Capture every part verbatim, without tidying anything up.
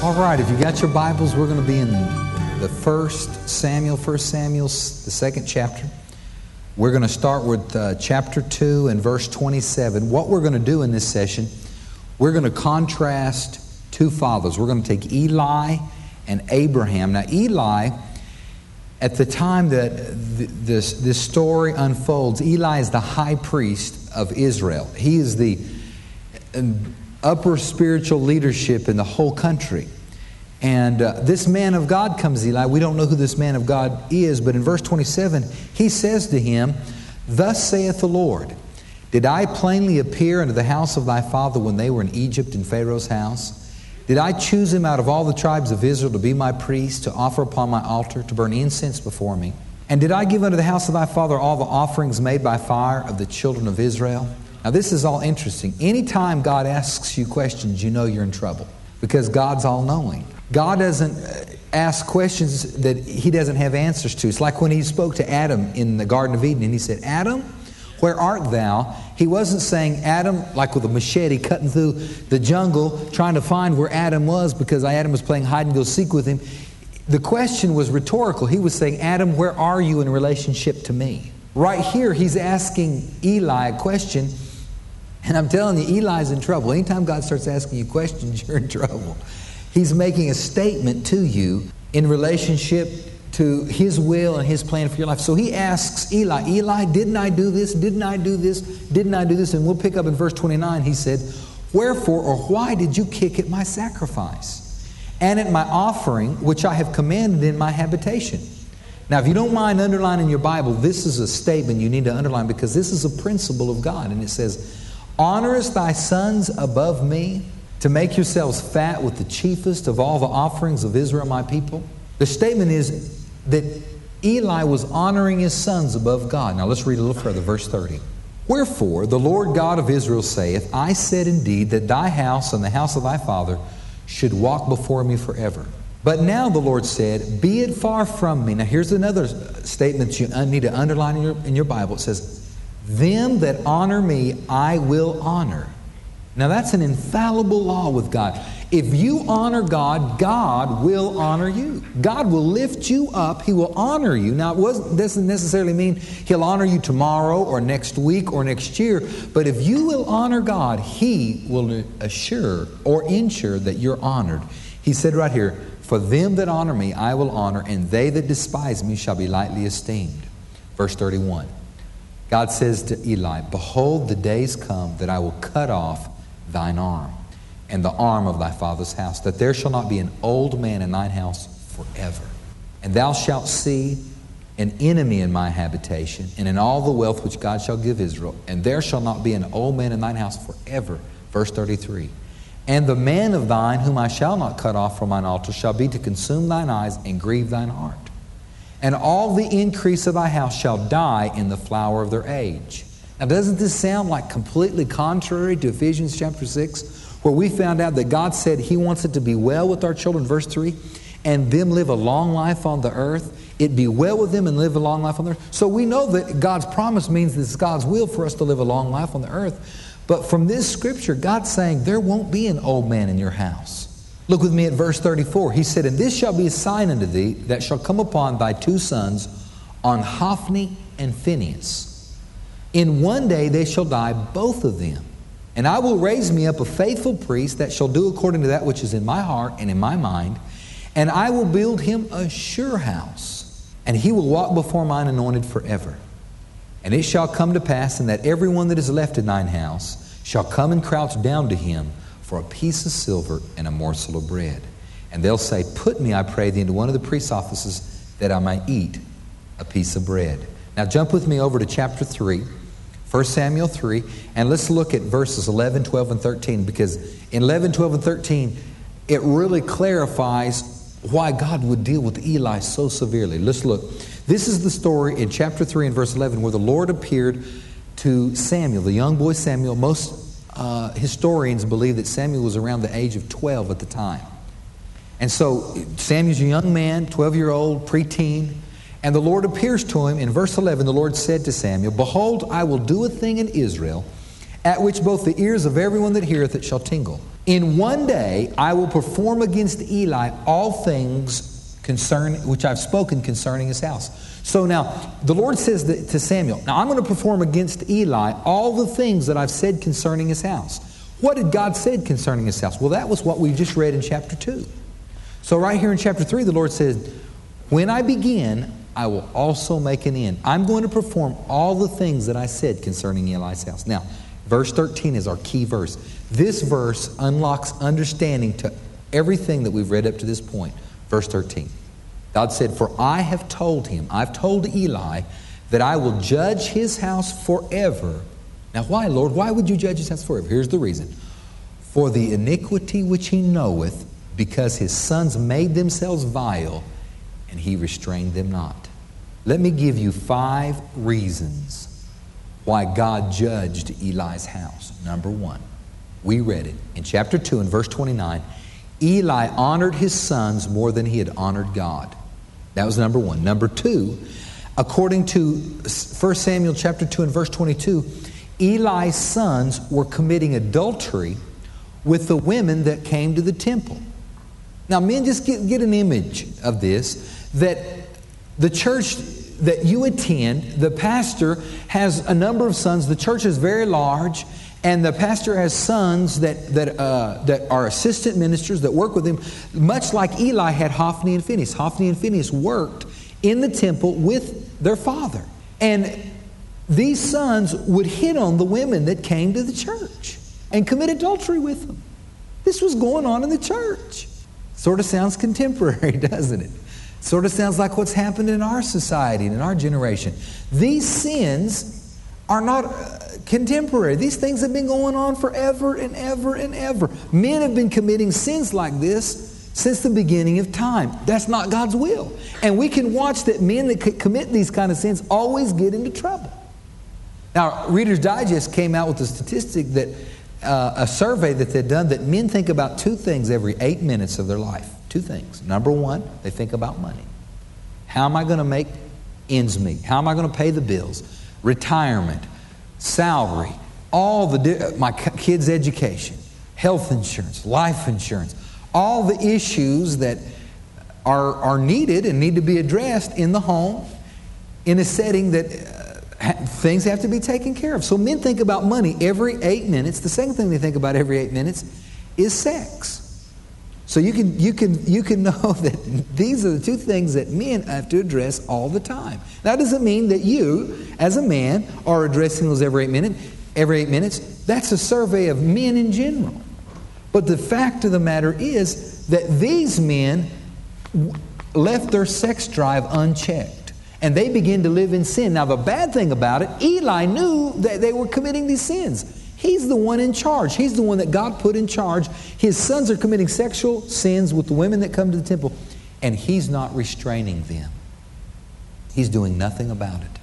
All right, if you got your Bibles, we're going to be in the First Samuel, First Samuel, the second chapter. We're going to start with uh, chapter two and verse twenty-seven. What we're going to do in this session, we're going to contrast two fathers. We're going to take Eli and Abraham. Now, Eli, at the time that th- this, this story unfolds, Eli is the high priest of Israel. He is the um, upper spiritual leadership in the whole country. And uh, this man of God comes, Eli. We don't know who this man of God is, but in verse twenty-seven, he says to him, "Thus saith the Lord, did I plainly appear unto the house of thy father when they were in Egypt in Pharaoh's house? Did I choose him out of all the tribes of Israel to be my priest, to offer upon my altar, to burn incense before me? And did I give unto the house of thy father all the offerings made by fire of the children of Israel?" Now this is all interesting. Anytime God asks you questions, you know you're in trouble, because God's all-knowing. God doesn't ask questions that He doesn't have answers to. It's like when He spoke to Adam in the Garden of Eden and He said, "Adam, where art thou?" He wasn't saying Adam, like with a machete cutting through the jungle, trying to find where Adam was because Adam was playing hide and go seek with him. The question was rhetorical. He was saying, "Adam, where are you in relationship to me?" Right here, He's asking Eli a question. And I'm telling you, Eli's in trouble. Anytime God starts asking you questions, you're in trouble. He's making a statement to you in relationship to His will and His plan for your life. So He asks Eli, "Eli, didn't I do this? Didn't I do this? Didn't I do this?" And we'll pick up in verse twenty-nine. He said, "Wherefore or why did you kick at my sacrifice and at my offering, which I have commanded in my habitation?" Now, if you don't mind underlining your Bible, this is a statement you need to underline, because this is a principle of God. And it says, "Honorest thy sons above me, to make yourselves fat with the chiefest of all the offerings of Israel my people?" The statement is that Eli was honoring his sons above God. Now let's read a little further, verse thirty. "Wherefore the Lord God of Israel saith, I said indeed that thy house and the house of thy father should walk before me forever. But now the Lord said, Be it far from me." Now here's another statement you need to underline in your, in your Bible. It says, "Them that honor me I will honor." Now that's an infallible law with God. If you honor God, God will honor you. God will lift you up. He will honor you. Now it doesn't necessarily mean He'll honor you tomorrow or next week or next year. But if you will honor God, He will assure or ensure that you're honored. He said right here, "For them that honor me I will honor, and they that despise me shall be lightly esteemed." Verse thirty-one. God says to Eli, "Behold, the days come that I will cut off thine arm and the arm of thy father's house, that there shall not be an old man in thine house forever. And thou shalt see an enemy in my habitation, and in all the wealth which God shall give Israel, and there shall not be an old man in thine house forever." Verse thirty-three. "And the man of thine whom I shall not cut off from mine altar shall be to consume thine eyes and grieve thine heart. And all the increase of thy house shall die in the flower of their age." Now doesn't this sound like completely contrary to Ephesians chapter six, where we found out that God said He wants it to be well with our children, verse three, "and them live a long life on the earth." It be well with them and live a long life on the earth. So we know that God's promise means that it's God's will for us to live a long life on the earth. But from this scripture, God's saying there won't be an old man in your house. Look with me at verse thirty-four. He said, "And this shall be a sign unto thee that shall come upon thy two sons, on Hophni and Phinehas. In one day they shall die, both of them. And I will raise me up a faithful priest that shall do according to that which is in my heart and in my mind. And I will build him a sure house, and he will walk before mine anointed forever. And it shall come to pass, in that every one that is left in thine house shall come and crouch down to him for a piece of silver and a morsel of bread. And they'll say, Put me, I pray thee, into one of the priest's offices, that I may eat a piece of bread." Now jump with me over to chapter three. First Samuel three, and let's look at verses eleven, twelve, and thirteen, because in eleven, twelve, and thirteen, it really clarifies why God would deal with Eli so severely. Let's look. This is the story in chapter three and verse eleven where the Lord appeared to Samuel, the young boy Samuel. Most uh, historians believe that Samuel was around the age of twelve at the time. And so Samuel's a young man, twelve-year-old, preteen. And the Lord appears to him. In verse eleven, the Lord said to Samuel, "Behold, I will do a thing in Israel, at which both the ears of everyone that heareth it shall tingle. In one day I will perform against Eli all things concern, which I've spoken concerning his house. So now, the Lord says that to Samuel, now I'm going to perform against Eli all the things that I've said concerning his house. What did God say concerning his house? Well, that was what we just read in chapter two. So right here in chapter three, the Lord says, when I begin, I will also make an end. I'm going to perform all the things that I said concerning Eli's house. Now, verse thirteen is our key verse. This verse unlocks understanding to everything that we've read up to this point. Verse thirteen. God said, for I have told him, I've told Eli, that I will judge his house forever. Now why, Lord? Why would you judge his house forever? Here's the reason. For the iniquity which he knoweth, because his sons made themselves vile, and he restrained them not. Let me give you five reasons why God judged Eli's house. Number one, we read it in chapter two and verse twenty-nine. Eli honored his sons more than he had honored God. That was number one. Number two, according to First Samuel chapter two and verse twenty-two, Eli's sons were committing adultery with the women that came to the temple. Now, men, just get, get an image of this, that the church that you attend, the pastor has a number of sons. The church is very large, and the pastor has sons that that uh, that are assistant ministers that work with him, much like Eli had Hophni and Phinehas. Hophni and Phinehas worked in the temple with their father. And these sons would hit on the women that came to the church and commit adultery with them. This was going on in the church. Sort of sounds contemporary, doesn't it? Sort of sounds like what's happened in our society and in our generation. These sins are not uh, contemporary. These things have been going on forever and ever and ever. Men have been committing sins like this since the beginning of time. That's not God's will. And we can watch that men that c- commit these kind of sins always get into trouble. Now, Reader's Digest came out with a statistic that uh, a survey that they'd done, that men think about two things every eight minutes of their life. Two things. Number one, they think about money. How am I going to make ends meet? How am I going to pay the bills? Retirement, salary, all the my kids' education, health insurance, life insurance, all the issues that are are needed and need to be addressed in the home, in a setting that uh, things have to be taken care of. So men think about money every eight minutes. The second thing they think about every eight minutes is sex. So you can you can you can know that these are the two things that men have to address all the time. That doesn't mean that you, as a man, are addressing those every eight minutes. Every eight minutes. That's a survey of men in general. But the fact of the matter is that these men left their sex drive unchecked, and they begin to live in sin. Now, the bad thing about it, Eli knew that they were committing these sins. He's the one in charge. He's the one that God put in charge. His sons are committing sexual sins with the women that come to the temple, and he's not restraining them. He's doing nothing about it.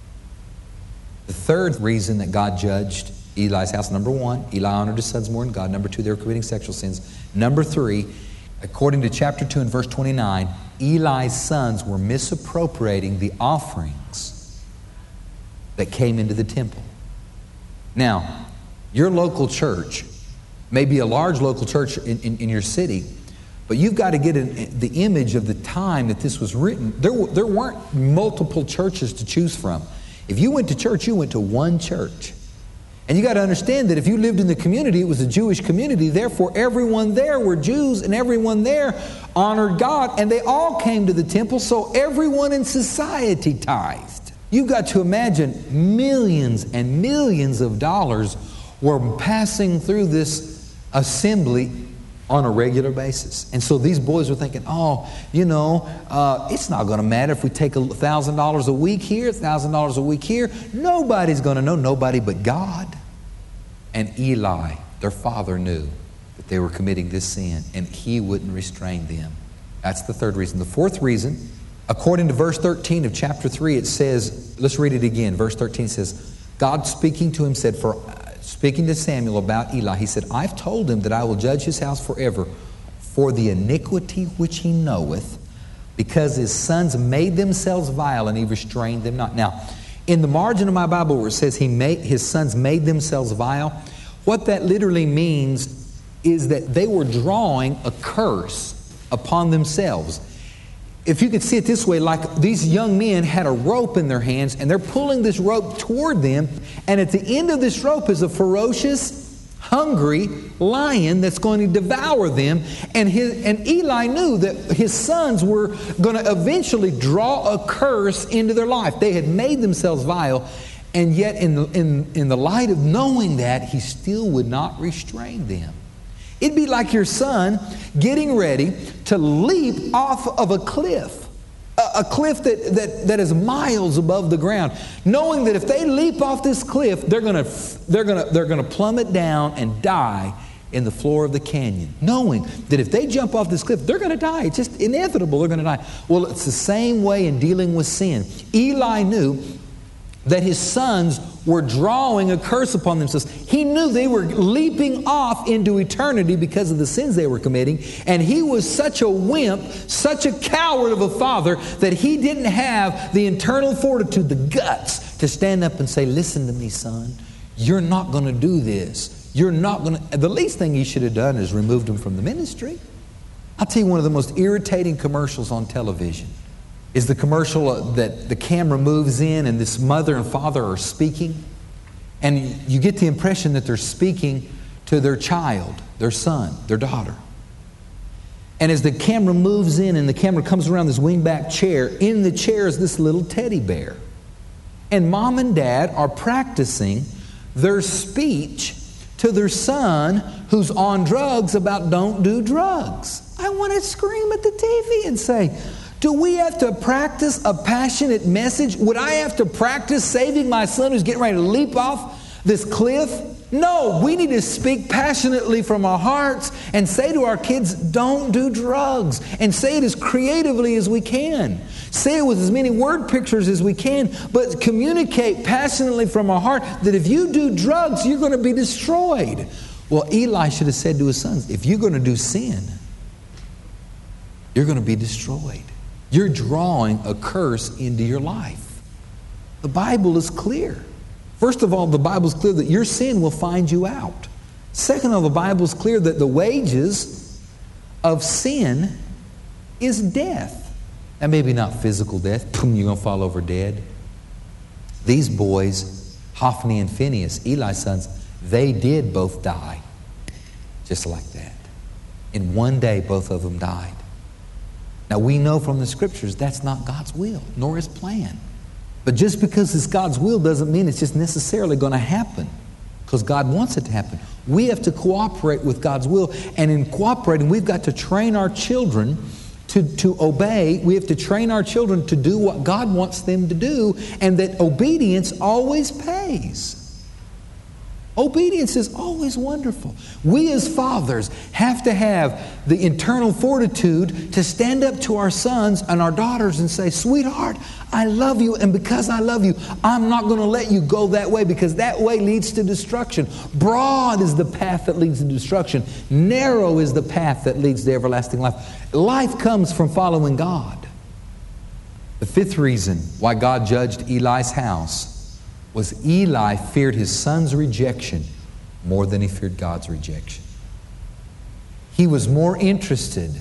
The third reason that God judged Eli's house, number one, Eli honored his sons more than God. Number two, they were committing sexual sins. Number three, according to chapter two and verse twenty-nine, Eli's sons were misappropriating the offerings that came into the temple. Now, your local church may be a large local church in, in, in your city, but you've got to get an, the image of the time that this was written. There, there weren't multiple churches to choose from. If you went to church, you went to one church. And you got to understand that if you lived in the community, it was a Jewish community. Therefore, everyone there were Jews, and everyone there honored God. And they all came to the temple, so everyone in society tithed. You've got to imagine millions and millions of dollars were passing through this assembly on a regular basis. And so these boys were thinking, oh, you know, uh, it's not going to matter if we take one thousand dollars a week here, one thousand dollars a week here. Nobody's going to know, nobody but God. And Eli, their father, knew that they were committing this sin, and he wouldn't restrain them. That's the third reason. The fourth reason, according to verse thirteen of chapter three, it says, let's read it again. Verse thirteen says, God speaking to him said, for speaking to Samuel about Eli, he said, I've told him that I will judge his house forever for the iniquity which he knoweth, because his sons made themselves vile, and he restrained them not. Now, in the margin of my Bible where it says he made his sons made themselves vile, what that literally means is that they were drawing a curse upon themselves. If you could see it this way, like these young men had a rope in their hands and they're pulling this rope toward them, and at the end of this rope is a ferocious, hungry lion that's going to devour them. And, his, and Eli knew that his sons were going to eventually draw a curse into their life. They had made themselves vile, and yet in the, in, in the light of knowing that, he still would not restrain them. It'd be like your son getting ready to leap off of a cliff, a, a cliff that, that, that is miles above the ground, knowing that if they leap off this cliff, they're going to they're going to they're going to plummet down and die in the floor of the canyon, knowing that if they jump off this cliff, they're going to die. It's just inevitable. They're going to die. Well, it's the same way in dealing with sin. Eli knew that his sons were drawing a curse upon themselves. He knew they were leaping off into eternity because of the sins they were committing. And he was such a wimp, such a coward of a father, that he didn't have the internal fortitude, the guts, to stand up and say, listen to me, son, you're not going to do this. You're not going to... The least thing he should have done is removed him from the ministry. I'll tell you one of the most irritating commercials on television is the commercial that the camera moves in and this mother and father are speaking. And you get the impression that they're speaking to their child, their son, their daughter. And as the camera moves in and the camera comes around this wingback chair, in the chair is this little teddy bear. And mom and dad are practicing their speech to their son who's on drugs about don't do drugs. I want to scream at the T V and say, do we have to practice a passionate message? Would I have to practice saving my son who's getting ready to leap off this cliff? No, we need to speak passionately from our hearts and say to our kids, don't do drugs. And say it as creatively as we can. Say it with as many word pictures as we can, but communicate passionately from our heart that if you do drugs, you're going to be destroyed. Well, Eli should have said to his sons, if you're going to do sin, you're going to be destroyed. You're drawing a curse into your life. The Bible is clear. First of all, the Bible is clear that your sin will find you out. Second of all, the Bible is clear that the wages of sin is death. Now, maybe not physical death. Boom, you're going to fall over dead. These boys, Hophni and Phinehas, Eli's sons, they did both die. Just like that. In one day, both of them died. Now, we know from the Scriptures that's not God's will, nor His plan. But just because it's God's will doesn't mean it's just necessarily going to happen, because God wants it to happen. We have to cooperate with God's will, and in cooperating, we've got to train our children to, to obey. We have to train our children to do what God wants them to do, and that obedience always pays. Obedience is always wonderful. We as fathers have to have the internal fortitude to stand up to our sons and our daughters and say, sweetheart, I love you, and because I love you, I'm not going to let you go that way, because that way leads to destruction. Broad is the path that leads to destruction. Narrow is the path that leads to everlasting life. Life comes from following God. The fifth reason why God judged Eli's house was Eli feared his son's rejection more than he feared God's rejection. He was more interested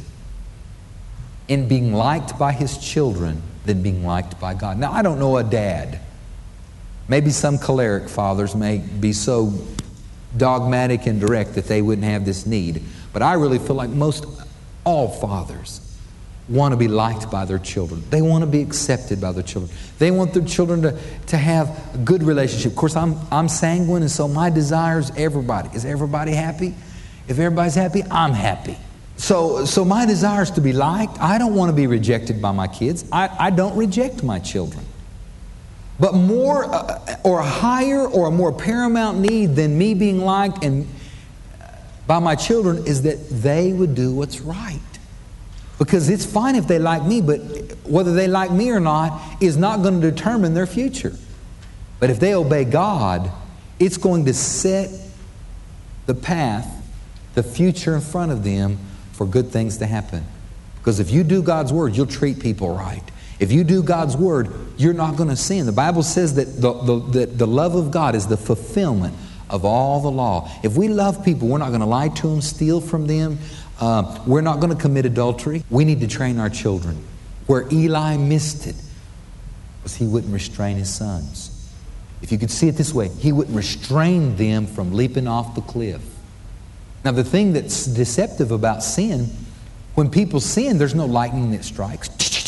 in being liked by his children than being liked by God. Now, I don't know a dad. Maybe some choleric fathers may be so dogmatic and direct that they wouldn't have this need. But I really feel like most all fathers want to be liked by their children. They want to be accepted by their children. They want their children to, to have a good relationship. Of course, I'm, I'm sanguine, and so my desire is everybody. Is everybody happy? If everybody's happy, I'm happy. So, so my desire is to be liked. I don't want to be rejected by my kids. I, I don't reject my children. But more uh, or a higher or a more paramount need than me being liked and by my children is that they would do what's right. Because it's fine if they like me, but whether they like me or not is not going to determine their future. But if they obey God, it's going to set the path, the future in front of them for good things to happen. Because if you do God's word, you'll treat people right. If you do God's word, you're not going to sin. The Bible says that the, the, the, the love of God is the fulfillment of all the law. If we love people, we're not going to lie to them, steal from them. Uh, we're not going to commit adultery. We need to train our children. Where Eli missed it was he wouldn't restrain his sons. If you could see it this way, he wouldn't restrain them from leaping off the cliff. Now, the thing that's deceptive about sin, when people sin, there's no lightning that strikes.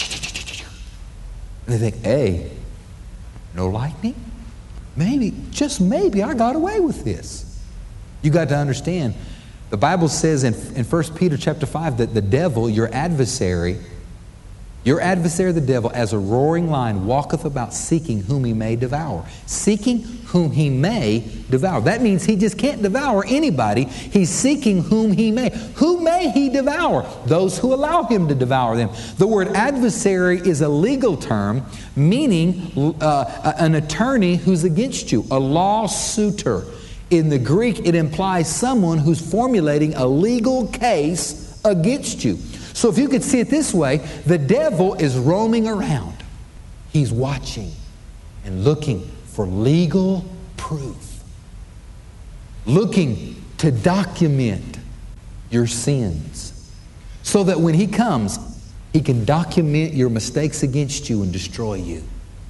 And they think, hey, no lightning? Maybe, just maybe, I got away with this. You got to understand, the Bible says in, in First Peter chapter five that the devil, your adversary, your adversary the devil, as a roaring lion, walketh about seeking whom he may devour. Seeking whom he may devour. That means he just can't devour anybody. He's seeking whom he may. Who may he devour? Those who allow him to devour them. The word adversary is a legal term meaning uh, an attorney who's against you, a lawsuiter. In the Greek, it implies someone who's formulating a legal case against you. So if you could see it this way, the devil is roaming around. He's watching and looking for legal proof. Looking to document your sins. So that when he comes, he can document your mistakes against you and destroy you.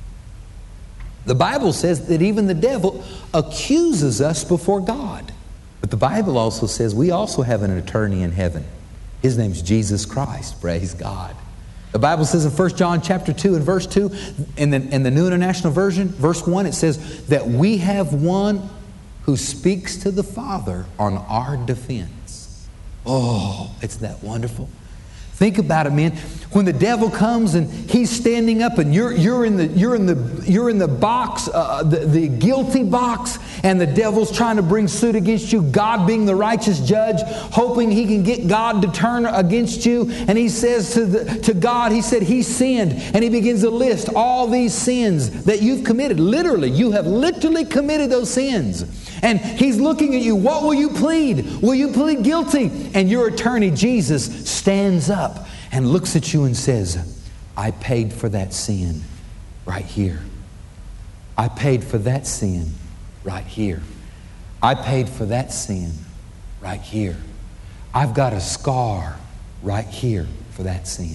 The Bible says that even the devil accuses us before God. But the Bible also says we also have an attorney in heaven. His name's Jesus Christ. Praise God. The Bible says in First John chapter two and verse two, in the, in the New International Version, verse one, it says that we have one who speaks to the Father on our defense. Oh, isn't that wonderful? Think about it, man. When the devil comes and he's standing up and you're you're in the you're in the you're in the box, uh, the, the guilty box, and the devil's trying to bring suit against you, God being the righteous judge, hoping he can get God to turn against you. And he says to the, to God, he said he sinned, and he begins to list all these sins that you've committed. Literally, you have literally committed those sins. And he's looking at you. What will you plead? Will you plead guilty? And your attorney, Jesus, stands up and looks at you and says, I paid for that sin right here. I paid for that sin right here. I paid for that sin right here. I've got a scar right here for that sin.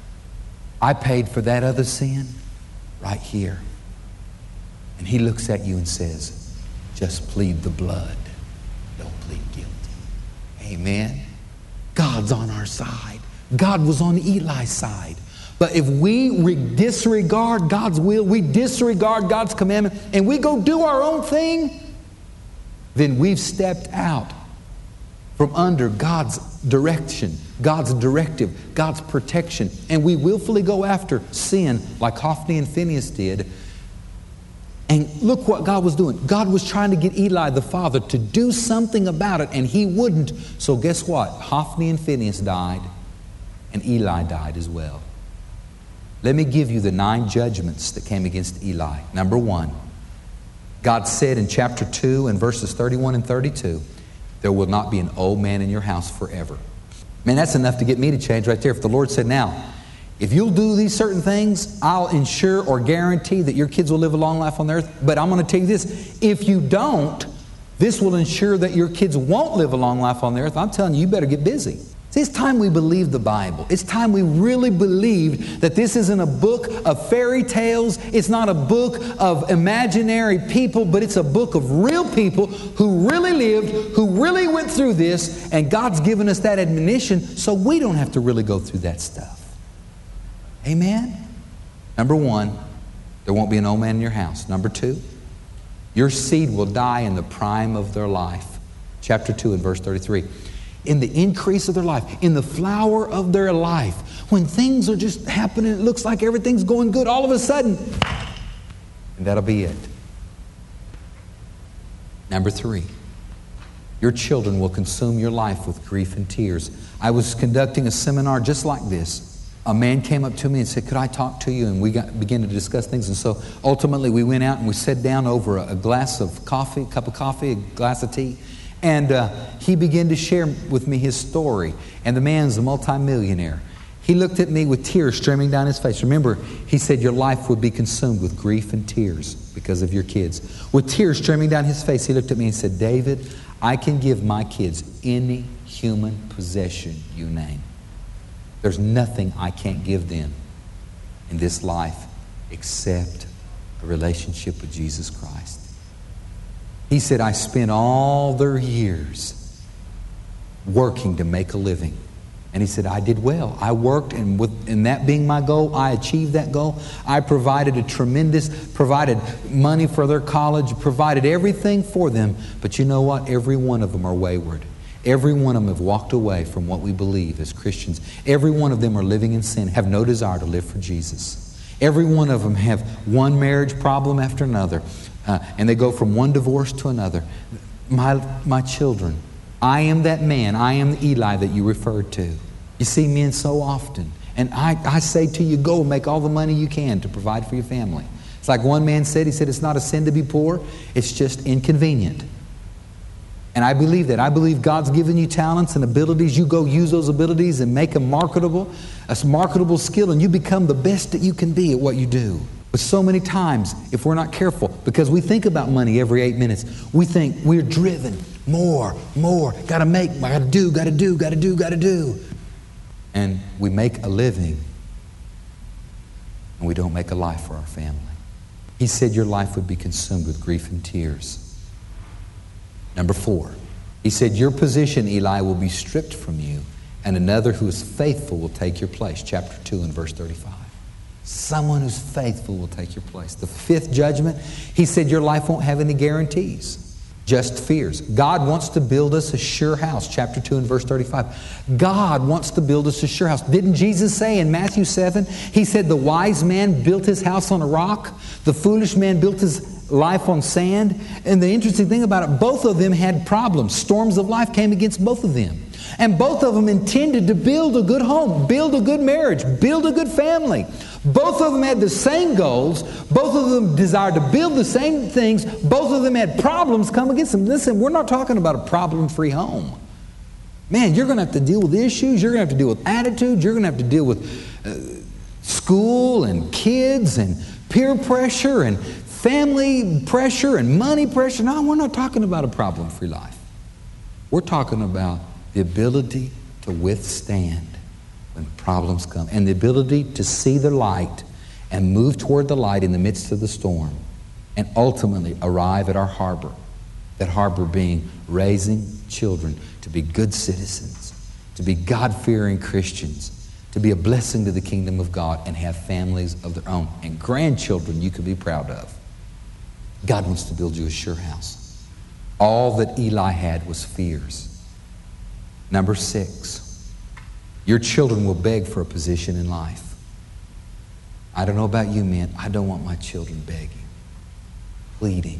I paid for that other sin right here. And he looks at you and says, just plead the blood. Don't plead guilty. Amen. God's on our side. God was on Eli's side. But if we re- disregard God's will, we disregard God's commandment, and we go do our own thing, then we've stepped out from under God's direction, God's directive, God's protection, and we willfully go after sin like Hophni and Phinehas did. And look what God was doing. God was trying to get Eli the father to do something about it, and he wouldn't. So guess what? Hophni and Phinehas died, and Eli died as well. Let me give you the nine judgments that came against Eli. Number one, God said in chapter two and verses thirty-one and thirty-two, there will not be an old man in your house forever. Man, that's enough to get me to change right there. If the Lord said, now, if you'll do these certain things, I'll ensure or guarantee that your kids will live a long life on the earth. But I'm going to tell you this, if you don't, this will ensure that your kids won't live a long life on the earth. I'm telling you, you better get busy. See, it's time we believe the Bible. It's time we really believe that this isn't a book of fairy tales. It's not a book of imaginary people, but it's a book of real people who really lived, who really went through this, and God's given us that admonition so we don't have to really go through that stuff. Amen? Number one, there won't be an old man in your house. Number two, your seed will die in the prime of their life. Chapter two and verse thirty-three. In the increase of their life, in the flower of their life, when things are just happening, it looks like everything's going good, all of a sudden, and that'll be it. Number three, your children will consume your life with grief and tears. I was conducting a seminar just like this. A man came up to me and said, could I talk to you? And we got, began to discuss things. And so ultimately we went out and we sat down over a, a glass of coffee, a cup of coffee, a glass of tea. And uh, he began to share with me his story. And the man's a multimillionaire. He looked at me with tears streaming down his face. Remember, he said your life would be consumed with grief and tears because of your kids. With tears streaming down his face, he looked at me and said, David, I can give my kids any human possession you name. There's nothing I can't give them in this life except a relationship with Jesus Christ. He said, I spent all their years working to make a living. And he said, I did well. I worked, and with and that being my goal, I achieved that goal. I provided a tremendous, provided money for their college, provided everything for them. But you know what? Every one of them are wayward. Every one of them have walked away from what we believe as Christians. Every one of them are living in sin, have no desire to live for Jesus. Every one of them have one marriage problem after another. Uh, and they go from one divorce to another. My, my children, I am that man, I am the Eli that you referred to. You see men so often. And I, I say to you, go make all the money you can to provide for your family. It's like one man said, he said, it's not a sin to be poor, it's just inconvenient. And I believe that. I believe God's given you talents and abilities. You go use those abilities and make them marketable, a marketable skill, and you become the best that you can be at what you do. But so many times, if we're not careful, because we think about money every eight minutes, we think we're driven. More, more, gotta make, gotta do, gotta do, gotta do, gotta do. And we make a living, and we don't make a life for our family. He said your life would be consumed with grief and tears. Number four, he said your position, Eli, will be stripped from you, and another who is faithful will take your place. Chapter two and verse thirty-five. Someone who's faithful will take your place. The fifth judgment, he said your life won't have any guarantees, just fears. God wants to build us a sure house. Chapter two and verse thirty-five. God wants to build us a sure house. Didn't Jesus say in Matthew seven, he said the wise man built his house on a rock, the foolish man built his life on sand? And the interesting thing about it, both of them had problems. Storms of life came against both of them. And both of them intended to build a good home, build a good marriage, build a good family. Both of them had the same goals. Both of them desired to build the same things. Both of them had problems come against them. Listen, we're not talking about a problem-free home. Man, you're going to have to deal with issues. You're going to have to deal with attitudes. You're going to have to deal with uh, school and kids and peer pressure and family pressure and money pressure. No, we're not talking about a problem-free life. We're talking about the ability to withstand when problems come, and the ability to see the light and move toward the light in the midst of the storm, and ultimately arrive at our harbor. That harbor being raising children to be good citizens, to be God-fearing Christians, to be a blessing to the kingdom of God, and have families of their own and grandchildren you can be proud of. God wants to build you a sure house. All that Eli had was fears. Number six, your children will beg for a position in life. I don't know about you, men. I don't want my children begging, pleading.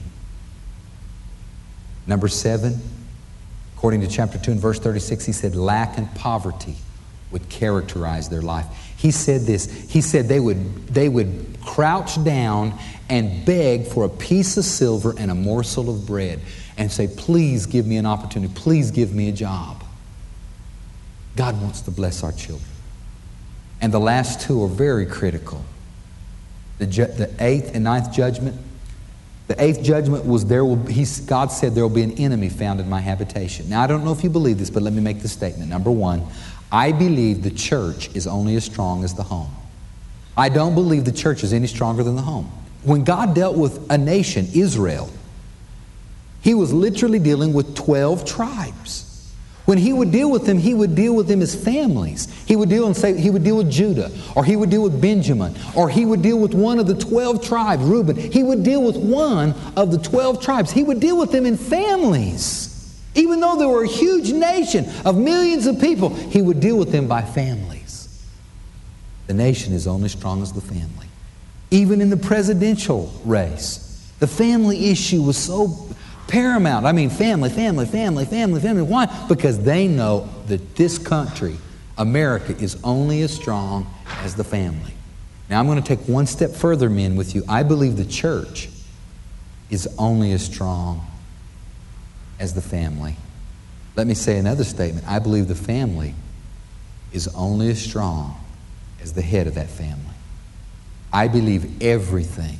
Number seven, according to chapter two and verse thirty-six, he said lack and poverty would characterize their life. He said this, he said they would, they would crouch down and beg for a piece of silver and a morsel of bread and say, please give me an opportunity, please give me a job. God wants to bless our children. And the last two are very critical. The, ju- the eighth and ninth judgment. The eighth judgment was there will be, God said there will be an enemy found in my habitation. Now I don't know if you believe this, but let me make the statement. Number one, I believe the church is only as strong as the home. I don't believe the church is any stronger than the home. When God dealt with a nation, Israel, he was literally dealing with twelve tribes. When he would deal with them, he would deal with them as families. He would deal and say he would deal with Judah, or he would deal with Benjamin, or he would deal with one of the twelve tribes, Reuben. He would deal with one of the twelve tribes. He would deal with them in families. Even though they were a huge nation of millions of people, he would deal with them by families. The nation is only strong as the family. Even in the presidential race, the family issue was so paramount. I mean, family, family, family, family, family. Why? Because they know that this country, America, is only as strong as the family. Now, I'm going to take one step further, men, with you. I believe the church is only as strong as the family. Let me say another statement. I believe the family is only as strong as the head of that family. I believe everything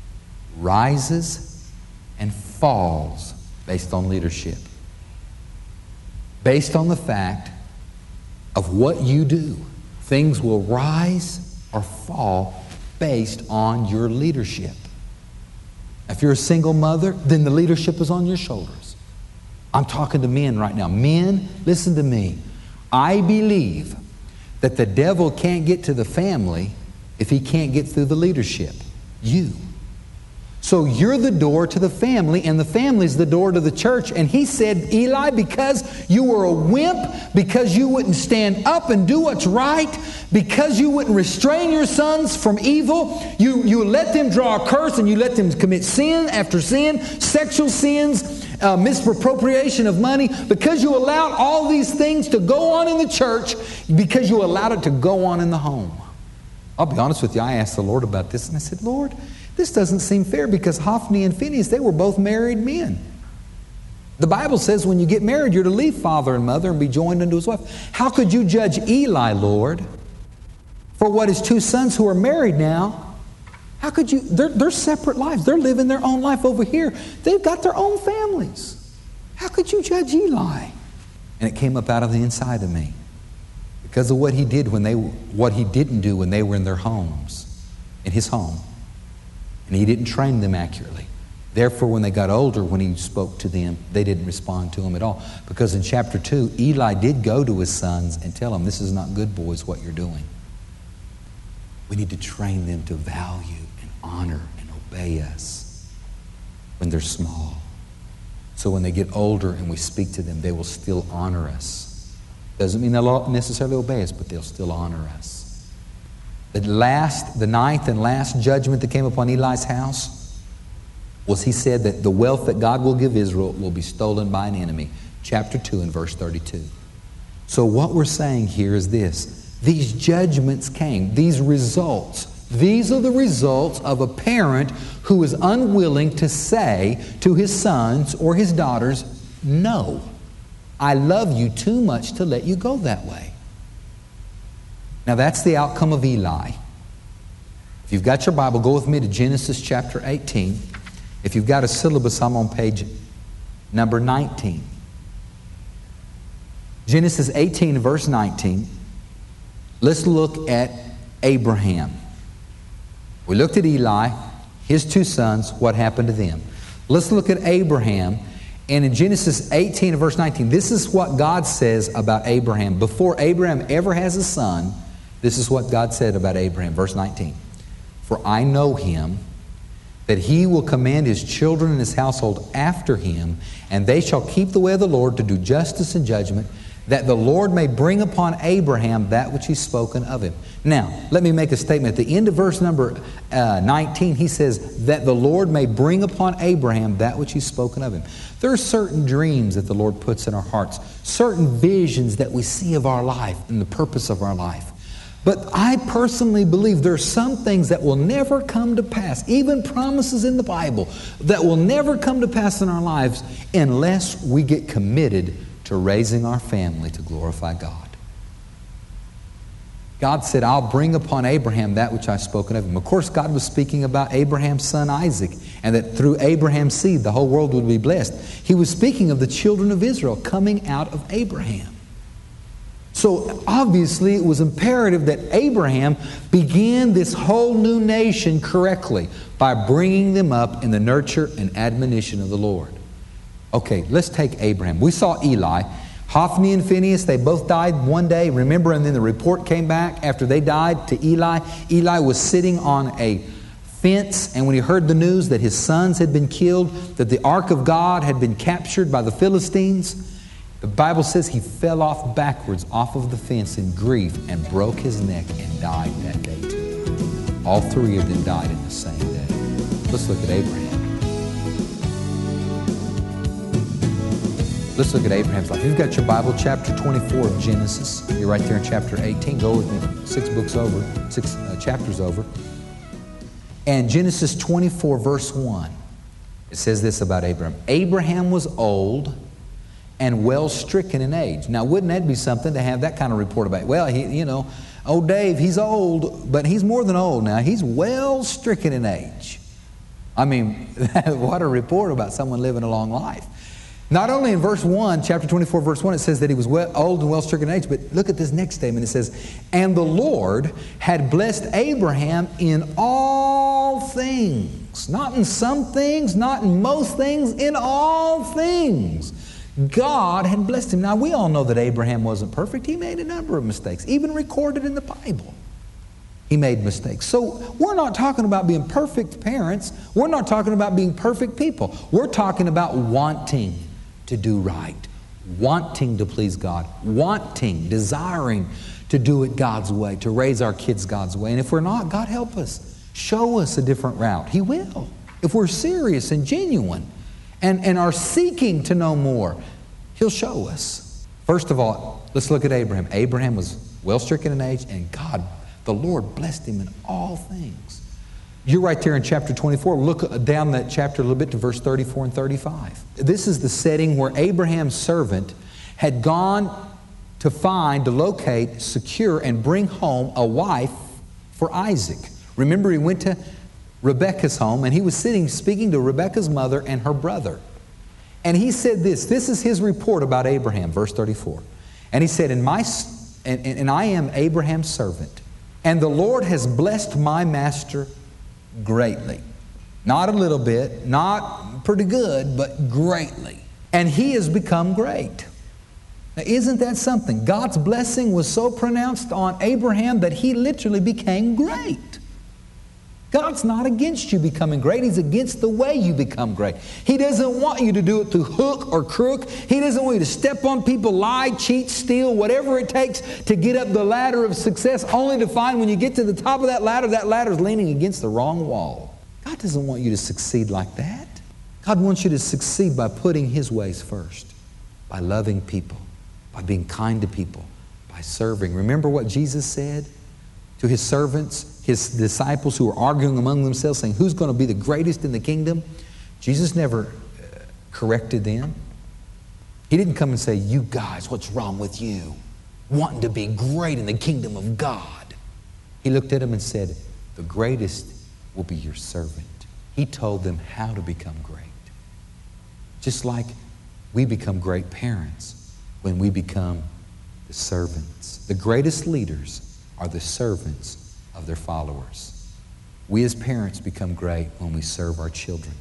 rises and falls based on leadership. Based on the fact of what you do. Things will rise or fall based on your leadership. If you're a single mother, then the leadership is on your shoulders. I'm talking to men right now. Men, listen to me. I believe that the devil can't get to the family if he can't get through the leadership. You. So you're the door to the family, and the family's the door to the church. And he said, Eli, because you were a wimp, because you wouldn't stand up and do what's right, because you wouldn't restrain your sons from evil, you, you let them draw a curse and you let them commit sin after sin, sexual sins, uh, misappropriation of money, because you allowed all these things to go on in the church, because you allowed it to go on in the home. I'll be honest with you, I asked the Lord about this, and I said, Lord, this doesn't seem fair, because Hophni and Phinehas, they were both married men. The Bible says when you get married, you're to leave father and mother and be joined unto his wife. How could you judge Eli, Lord, for what his two sons who are married now? How could you? They're, they're separate lives. They're living their own life over here. They've got their own families. How could you judge Eli? And it came up out of the inside of me because of what he did when they, what he didn't do when they were in their homes, in his home. And he didn't train them accurately. Therefore, when they got older, when he spoke to them, they didn't respond to him at all. Because in chapter two, Eli did go to his sons and tell them, this is not good, boys, what you're doing. We need to train them to value and honor and obey us when they're small. So when they get older and we speak to them, they will still honor us. Doesn't mean they'll necessarily obey us, but they'll still honor us. The last, the ninth and last judgment that came upon Eli's house was he said that the wealth that God will give Israel will be stolen by an enemy. Chapter two and verse thirty-two. So what we're saying here is this. These judgments came, these results. These are the results of a parent who is unwilling to say to his sons or his daughters, no, I love you too much to let you go that way. Now that's the outcome of Eli. If you've got your Bible, go with me to Genesis chapter eighteen. If you've got a syllabus, I'm on page number nineteen. Genesis eighteen, verse nineteen. Let's look at Abraham. We looked at Eli, his two sons, what happened to them. Let's look at Abraham. And in Genesis eighteen, verse nineteen, this is what God says about Abraham. Before Abraham ever has a son, this is what God said about Abraham, verse nineteen. For I know him, that he will command his children and his household after him, and they shall keep the way of the Lord to do justice and judgment, that the Lord may bring upon Abraham that which he's spoken of him. Now, let me make a statement. At the end of verse number uh, nineteen, he says, that the Lord may bring upon Abraham that which he's spoken of him. There are certain dreams that the Lord puts in our hearts, certain visions that we see of our life and the purpose of our life. But I personally believe there are some things that will never come to pass, even promises in the Bible, that will never come to pass in our lives unless we get committed to raising our family to glorify God. God said, I'll bring upon Abraham that which I've spoken of him. Of course, God was speaking about Abraham's son Isaac, and that through Abraham's seed the whole world would be blessed. He was speaking of the children of Israel coming out of Abraham. So obviously it was imperative that Abraham began this whole new nation correctly by bringing them up in the nurture and admonition of the Lord. Okay, let's take Abraham. We saw Eli. Hophni and Phinehas, they both died one day. Remember, and then the report came back after they died to Eli. Eli was sitting on a fence, and when he heard the news that his sons had been killed, that the ark of God had been captured by the Philistines, the Bible says he fell off backwards off of the fence in grief and broke his neck and died that day too. All three of them died in the same day. Let's look at Abraham. Let's look at Abraham's life. You've got your Bible, chapter twenty-four of Genesis. You're right there in chapter eighteen. Go with me six books over, six uh, chapters over. And Genesis twenty-four, verse one. It says this about Abraham. Abraham was old and well stricken in age. Now, wouldn't that be something to have that kind of report about? Well, he, you know, Oh, Dave, he's old, but he's more than old now. He's well stricken in age. I mean, what a report about someone living a long life. Not only in verse one, chapter twenty-four, verse one, it says that he was well, old and well stricken in age, but look at this next statement. It says, and the Lord had blessed Abraham in all things. Not in some things, not in most things, in all things. God had blessed him. Now, we all know that Abraham wasn't perfect. He made a number of mistakes, even recorded in the Bible. He made mistakes. So we're not talking about being perfect parents. We're not talking about being perfect people. We're talking about wanting to do right, wanting to please God, wanting, desiring to do it God's way, to raise our kids God's way. And if we're not, God help us. Show us a different route. He will. If we're serious and genuine and, and are seeking to know more, He'll show us. First of all, let's look at Abraham. Abraham was well stricken in age, and God, the Lord, blessed him in all things. You're right there in chapter twenty-four. Look down that chapter a little bit to verse thirty-four and thirty-five. This is the setting where Abraham's servant had gone to find, to locate, secure, and bring home a wife for Isaac. Remember, he went to Rebekah's home, and he was sitting speaking to Rebekah's mother and her brother. And he said this. This is his report about Abraham, verse thirty-four. And he said, and, my, and, and I am Abraham's servant, and the Lord has blessed my master greatly. Not a little bit, not pretty good, but greatly. And he has become great. Now, isn't that something? God's blessing was so pronounced on Abraham that he literally became great. God's not against you becoming great. He's against the way you become great. He doesn't want you to do it through hook or crook. He doesn't want you to step on people, lie, cheat, steal, whatever it takes to get up the ladder of success, only to find when you get to the top of that ladder, that ladder is leaning against the wrong wall. God doesn't want you to succeed like that. God wants you to succeed by putting His ways first, by loving people, by being kind to people, by serving. Remember what Jesus said to His servants, His disciples who were arguing among themselves, saying, who's going to be the greatest in the kingdom? Jesus never uh, corrected them. He didn't come and say, you guys, what's wrong with you? Wanting to be great in the kingdom of God. He looked at them and said, the greatest will be your servant. He told them how to become great. Just like we become great parents when we become the servants. The greatest leaders are the servants of their followers. We as parents become great when we serve our children.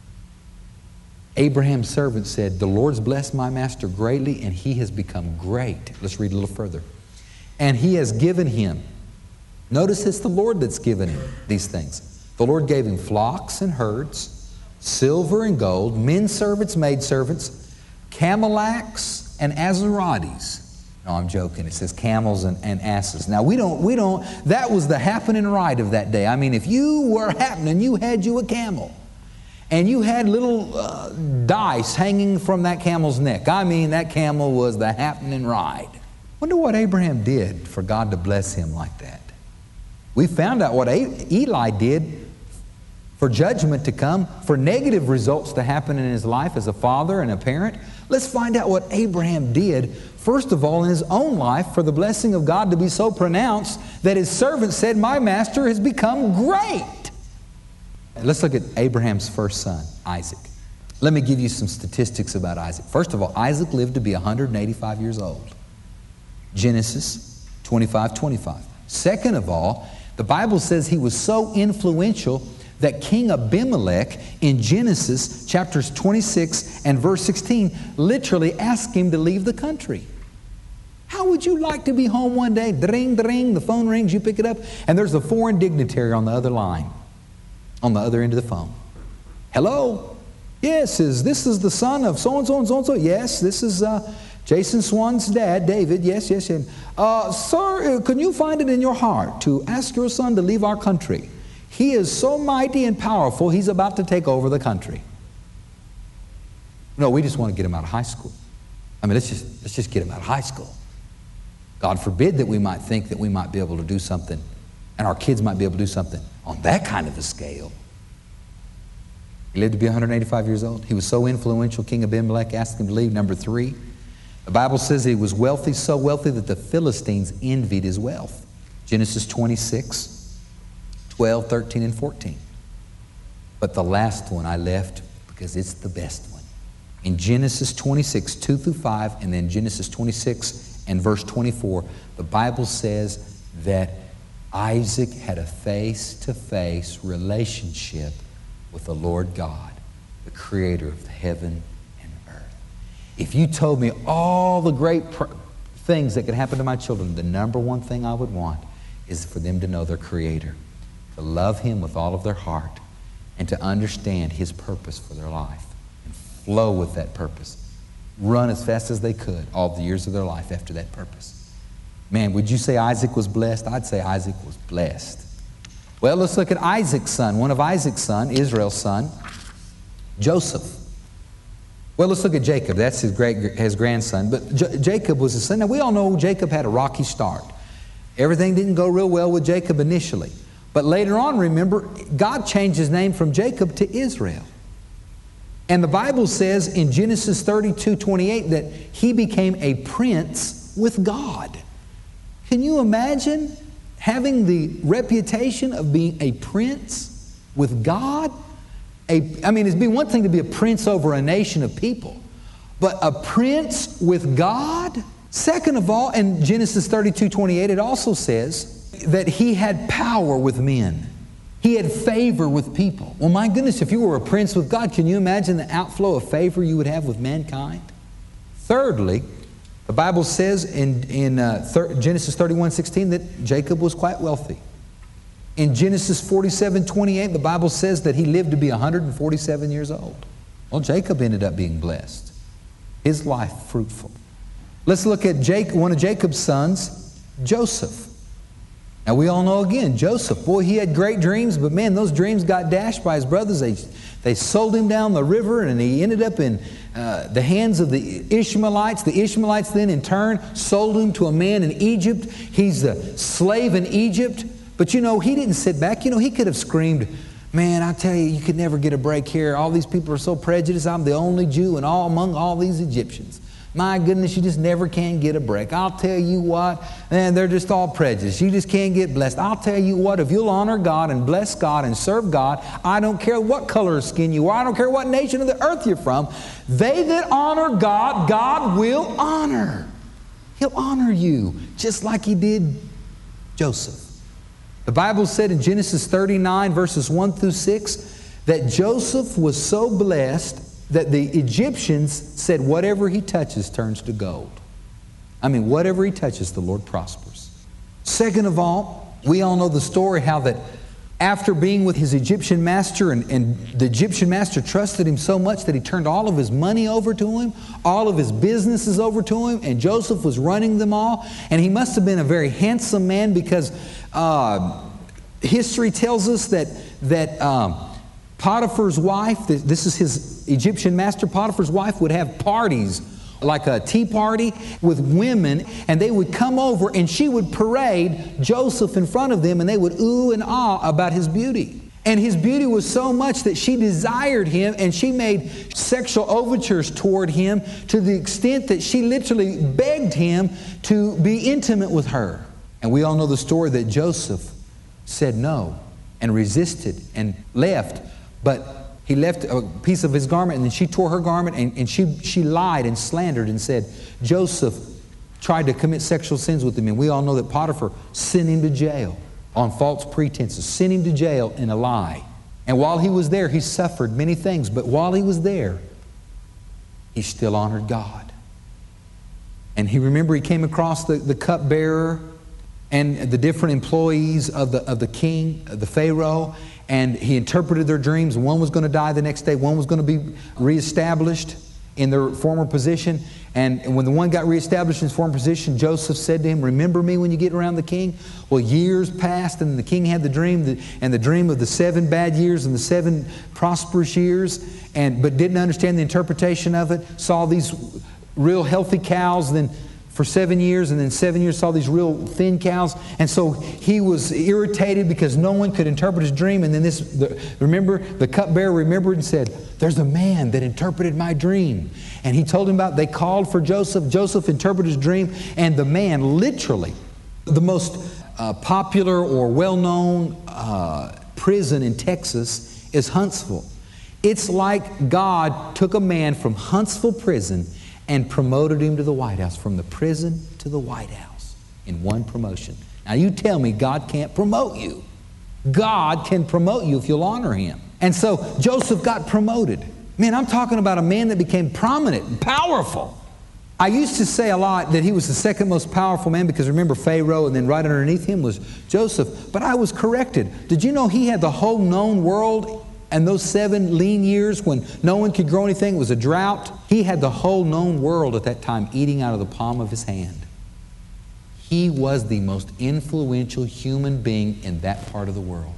Abraham's servant said, the Lord's blessed my master greatly, and he has become great. Let's read a little further. And he has given him. Notice it's the Lord that's given him these things. The Lord gave him flocks and herds, silver and gold, men servants, maid servants, camelacs and azarates. No, I'm joking. It says camels and, and asses. Now, we don't, we don't, that was the happening right of that day. I mean, if you were happening, you had you a camel. And you had little uh, dice hanging from that camel's neck. I mean, that camel was the happening ride. Wonder what Abraham did for God to bless him like that. We found out what Eli did for judgment to come, for negative results to happen in his life as a father and a parent. Let's find out what Abraham did, first of all, in his own life, for the blessing of God to be so pronounced that his servant said, my master has become great. Let's look at Abraham's first son, Isaac. Let me give you some statistics about Isaac. First of all, Isaac lived to be one hundred eighty-five years old. Genesis twenty-five twenty-five. Second of all, the Bible says he was so influential that King Abimelech in Genesis chapters twenty-six and verse sixteen literally asked him to leave the country. How would you like to be home one day? Dring, dring, the phone rings, you pick it up, and there's a foreign dignitary on the other line, on the other end of the phone. Hello? Yes, is this is the son of so-and-so and so-and-so? Yes, this is uh, Jason Swan's dad, David. Yes, yes, yes. Uh, sir, can you find it in your heart to ask your son to leave our country? He is so mighty and powerful, he's about to take over the country. No, we just want to get him out of high school. I mean, let's just, let's just get him out of high school. God forbid that we might think that we might be able to do something, and our kids might be able to do something on that kind of a scale. He lived to be one hundred eighty-five years old. He was so influential, King Abimelech asked him to leave. Number three, the Bible says he was wealthy, so wealthy that the Philistines envied his wealth. Genesis twenty-six, twelve, thirteen, and fourteen. But the last one I left because it's the best one. In Genesis twenty-six, two through five, and then Genesis twenty-six and verse twenty-four, the Bible says that Isaac had a face-to-face relationship with the Lord God, the creator of heaven and earth. If you told me all the great pr- things that could happen to my children, the number one thing I would want is for them to know their creator, to love him with all of their heart, and to understand his purpose for their life and flow with that purpose. Run as fast as they could all the years of their life after that purpose. Man, would you say Isaac was blessed? I'd say Isaac was blessed. Well, let's look at Isaac's son, one of Isaac's son, Israel's son, Joseph. Well, let's look at Jacob. That's his great his grandson. But J- Jacob was his son. Now, we all know Jacob had a rocky start. Everything didn't go real well with Jacob initially. But later on, remember, God changed his name from Jacob to Israel. And the Bible says in Genesis thirty-two, twenty-eight that he became a prince with God. Can you imagine having the reputation of being a prince with God? A, I mean, it'd be one thing to be a prince over a nation of people, but a prince with God? Second of all, in Genesis thirty-two, twenty-eight, it also says that he had power with men. He had favor with people. Well, my goodness, if you were a prince with God, can you imagine the outflow of favor you would have with mankind? Thirdly, the Bible says in, in uh, thir- Genesis thirty-one, sixteen that Jacob was quite wealthy. In Genesis forty-seven, twenty-eight, the Bible says that he lived to be one hundred forty-seven years old. Well, Jacob ended up being blessed. His life fruitful. Let's look at Jake, one of Jacob's sons, Joseph. Now, we all know again, Joseph, boy, he had great dreams, but man, those dreams got dashed by his brothers. They, they sold him down the river, and he ended up in uh, the hands of the Ishmaelites. The Ishmaelites then, in turn, sold him to a man in Egypt. He's a slave in Egypt. But, you know, he didn't sit back. You know, he could have screamed, man, I tell you, you could never get a break here. All these people are so prejudiced. I'm the only Jew and all among all these Egyptians. My goodness, you just never can get a break. I'll tell you what, man, they're just all prejudiced. You just can't get blessed. I'll tell you what, if you'll honor God and bless God and serve God, I don't care what color of skin you are, I don't care what nation of the earth you're from, they that honor God, God will honor. He'll honor you, just like He did Joseph. The Bible said in Genesis thirty-nine, verses one through six, that Joseph was so blessed that the Egyptians said, whatever he touches turns to gold. I mean, whatever he touches, the Lord prospers. Second of all, we all know the story how that after being with his Egyptian master, and, and the Egyptian master trusted him so much that he turned all of his money over to him, all of his businesses over to him, and Joseph was running them all. And he must have been a very handsome man, because uh, history tells us that, that um, Potiphar's wife, this is his Egyptian master, Potiphar's wife would have parties, like a tea party with women, and they would come over and she would parade Joseph in front of them, and they would ooh and ah about his beauty. And his beauty was so much that she desired him, and she made sexual overtures toward him to the extent that she literally begged him to be intimate with her. And we all know the story that Joseph said no and resisted and left. But he left a piece of his garment, and then she tore her garment, and, and she, she lied and slandered and said Joseph tried to commit sexual sins with him. And we all know that Potiphar sent him to jail on false pretenses, sent him to jail in a lie. And while he was there, he suffered many things. But while he was there, he still honored God. And he, remember, he came across the, the cupbearer and the different employees of the, of the king, the Pharaoh, and he interpreted their dreams. One was going to die the next day. One was going to be reestablished in their former position. And when the one got reestablished in his former position, Joseph said to him, remember me when you get around the king? Well, years passed, and the king had the dream, and the dream of the seven bad years and the seven prosperous years, and but didn't understand the interpretation of it. Saw these real healthy cows, then for seven years, and then seven years saw these real thin cows. And so he was irritated because no one could interpret his dream. And then this, the, remember, the cupbearer remembered and said, there's a man that interpreted my dream. And he told him about, they called for Joseph. Joseph interpreted his dream, and the man literally, the most uh, popular or well-known uh, prison in Texas is Huntsville. It's like God took a man from Huntsville prison and promoted him to the White House, from the prison to the White House in one promotion. Now you tell me God can't promote you. God can promote you if you'll honor Him. And so Joseph got promoted. Man, I'm talking about a man that became prominent and powerful. I used to say a lot that he was the second most powerful man because remember Pharaoh and then right underneath him was Joseph. But I was corrected. Did you know he had the whole known world and those seven lean years when no one could grow anything? It was a drought. He had the whole known world at that time eating out of the palm of his hand. He was the most influential human being in that part of the world.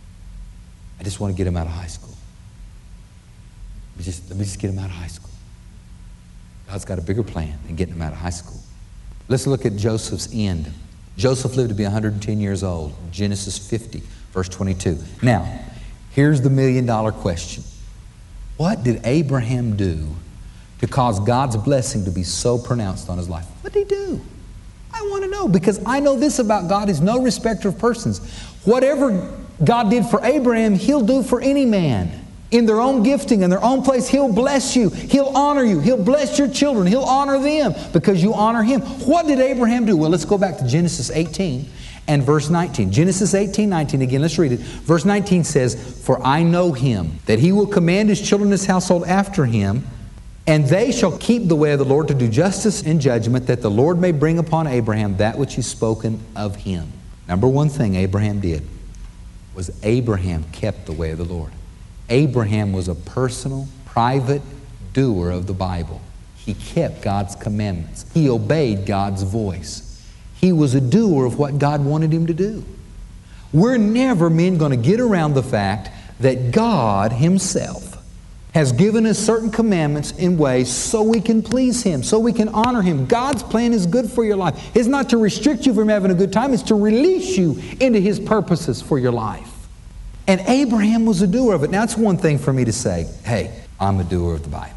I just want to get him out of high school. Let me just, let me just get him out of high school. God's got a bigger plan than getting him out of high school. Let's look at Joseph's end. Joseph lived to be one hundred ten years old. Genesis fifty, verse twenty-two. Now, here's the million dollar question. What did Abraham do to cause God's blessing to be so pronounced on his life? What did he do? I want to know, because I know this about God. He's no respecter of persons. Whatever God did for Abraham, He'll do for any man. In their own gifting, in their own place, He'll bless you. He'll honor you. He'll bless your children. He'll honor them because you honor Him. What did Abraham do? Well, let's go back to Genesis eighteen and verse nineteen. Genesis eighteen, nineteen, again, let's read it. Verse nineteen says, "For I know him, that he will command his children and his household after him, and they shall keep the way of the Lord to do justice and judgment, that the Lord may bring upon Abraham that which is spoken of him." Number one thing Abraham did was Abraham kept the way of the Lord. Abraham was a personal, private doer of the Bible. He kept God's commandments. He obeyed God's voice. He was a doer of what God wanted him to do. We're never, men, going to get around the fact that God Himself has given us certain commandments in ways so we can please Him, so we can honor Him. God's plan is good for your life. It's not to restrict you from having a good time. It's to release you into His purposes for your life. And Abraham was a doer of it. Now, it's one thing for me to say, hey, I'm a doer of the Bible.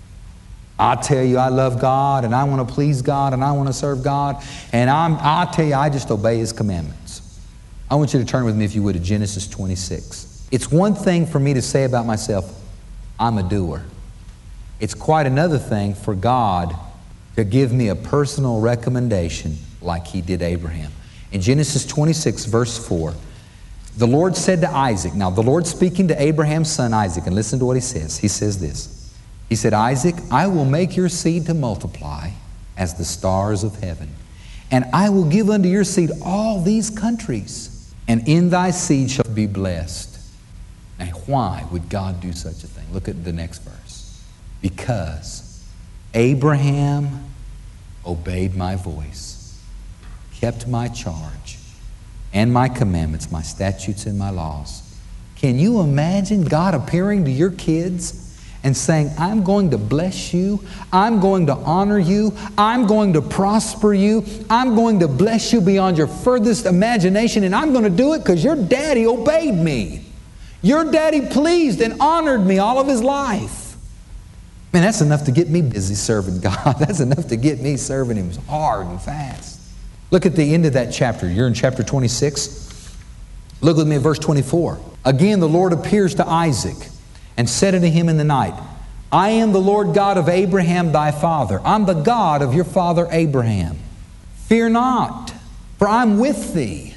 I tell you I love God, and I want to please God, and I want to serve God, and I'm, I tell you I just obey His commandments. I want you to turn with me, if you would, to Genesis twenty-six. It's one thing for me to say about myself, I'm a doer. It's quite another thing for God to give me a personal recommendation like He did Abraham. In Genesis twenty-six, verse four, the Lord said to Isaac, now the Lord speaking to Abraham's son Isaac, and listen to what He says. He says this. He said, "Isaac, I will make your seed to multiply as the stars of heaven, and I will give unto your seed all these countries, and in thy seed shall be blessed." Now, why would God do such a thing? Look at the next verse. Because Abraham obeyed my voice, kept my charge, and my commandments, my statutes and my laws. Can you imagine God appearing to your kids and saying, I'm going to bless you, I'm going to honor you, I'm going to prosper you, I'm going to bless you beyond your furthest imagination, and I'm going to do it because your daddy obeyed me. Your daddy pleased and honored me all of his life. Man, that's enough to get me busy serving God. That's enough to get me serving Him hard and fast. Look at the end of that chapter. You're in chapter twenty-six. Look with me at verse twenty-four. Again, the Lord appears to Isaac and said unto him in the night, I am the Lord God of Abraham thy father. I'm the God of your father Abraham. Fear not, for I'm with thee,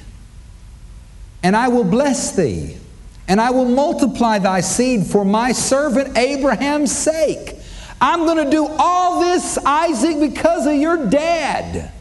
and I will bless thee, and I will multiply thy seed for my servant Abraham's sake. I'm going to do all this, Isaac, because of your dad.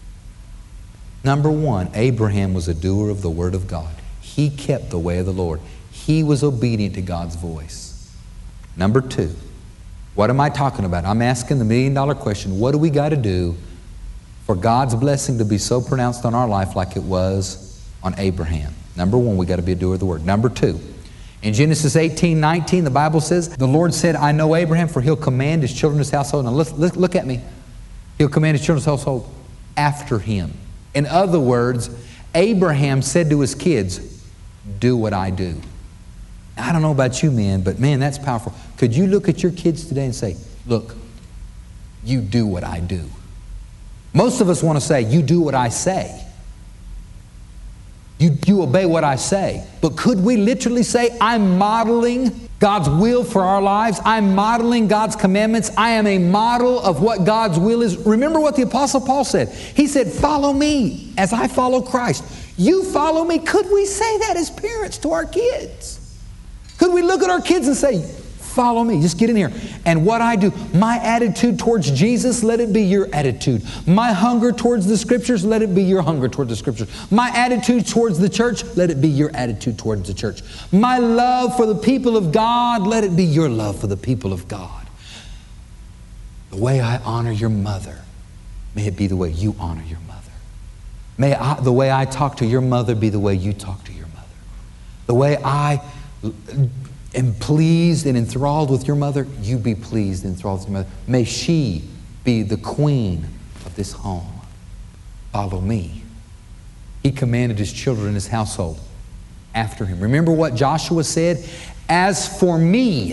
Number one, Abraham was a doer of the Word of God. He kept the way of the Lord. He was obedient to God's voice. Number two, what am I talking about? I'm asking the million dollar question, what do we got to do for God's blessing to be so pronounced on our life like it was on Abraham? Number one, we got to be a doer of the Word. Number two, in Genesis eighteen, nineteen, the Bible says, the Lord said, I know Abraham, for he'll command his children, his household. Now look, look, look at me. He'll command his children's household after him. In other words, Abraham said to his kids, do what I do. I don't know about you, men, but man, that's powerful. Could you look at your kids today and say, look, you do what I do? Most of us want to say, you do what I say. You, you obey what I say. But could we literally say, I'm modeling God's will for our lives? I'm modeling God's commandments. I am a model of what God's will is. Remember what the Apostle Paul said. He said, follow me as I follow Christ. You follow me. Could we say that as parents to our kids? Could we look at our kids and say, follow me, just get in here. And what I do, my attitude towards Jesus, let it be your attitude. My hunger towards the Scriptures, let it be your hunger towards the Scriptures. My attitude towards the church, let it be your attitude towards the church. My love for the people of God, let it be your love for the people of God. The way I honor your mother, may it be the way you honor your mother. May I, the way I talk to your mother be the way you talk to your mother. The way I am pleased and enthralled with your mother, you be pleased and enthralled with your mother. May she be the queen of this home. Follow me. He commanded his children and his household after him. Remember what Joshua said? As for me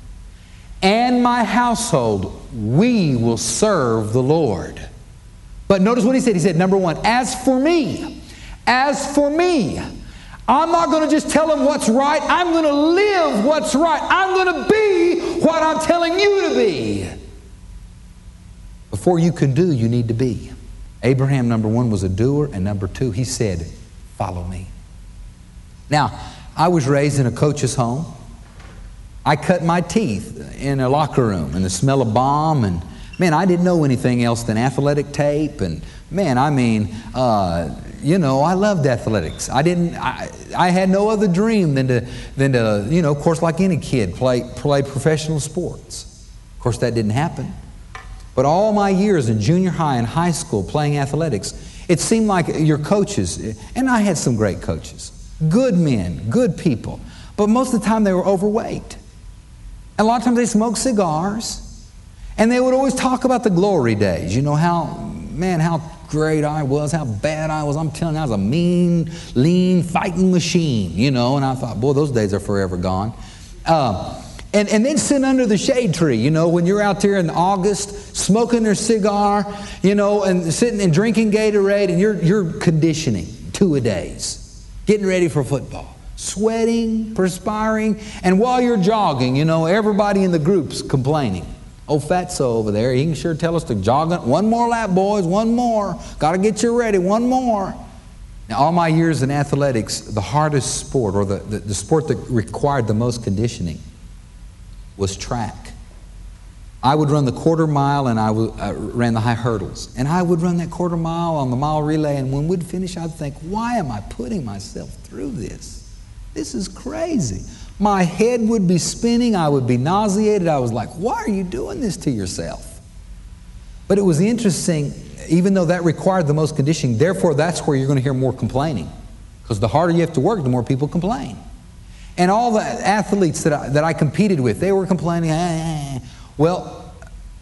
and my household, we will serve the Lord. But notice what he said. He said, number one, as for me, as for me, I'm not going to just tell them what's right. I'm going to live what's right. I'm going to be what I'm telling you to be. Before you can do, you need to be. Abraham, number one, was a doer, and number two, he said, follow me. Now, I was raised in a coach's home. I cut my teeth in a locker room and the smell of bomb, and man, I didn't know anything else than athletic tape, and man, I mean, uh, you know, I loved athletics. I didn't, I, I had no other dream than to, than to, you know, of course, like any kid, play, play professional sports. Of course, that didn't happen. But all my years in junior high and high school playing athletics, it seemed like your coaches, and I had some great coaches, good men, good people, but most of the time they were overweight. And a lot of times they smoked cigars, and they would always talk about the glory days, you know, how, man, how great I was, how bad I was. I'm telling you, I was a mean, lean, fighting machine, you know, and I thought, boy, those days are forever gone. Uh, and, and then sitting under the shade tree, you know, when you're out there in August, smoking their cigar, you know, and sitting and drinking Gatorade, and you're, you're conditioning two-a-days, getting ready for football, sweating, perspiring, and while you're jogging, you know, everybody in the group's complaining. Oh, Fatso over there, he can sure tell us to jog. One more lap, boys, one more. Got to get you ready, one more. Now, all my years in athletics, the hardest sport, or the, the, the sport that required the most conditioning, was track. I would run the quarter mile, and I, w- I ran the high hurdles. And I would run that quarter mile on the mile relay, and when we'd finish, I'd think, why am I putting myself through this? This is crazy. My head would be spinning. I would be nauseated. I was like, why are you doing this to yourself? But it was interesting, even though that required the most conditioning, therefore that's where you're going to hear more complaining. Because the harder you have to work, the more people complain. And all the athletes that I, that I competed with, they were complaining. Ah. Well,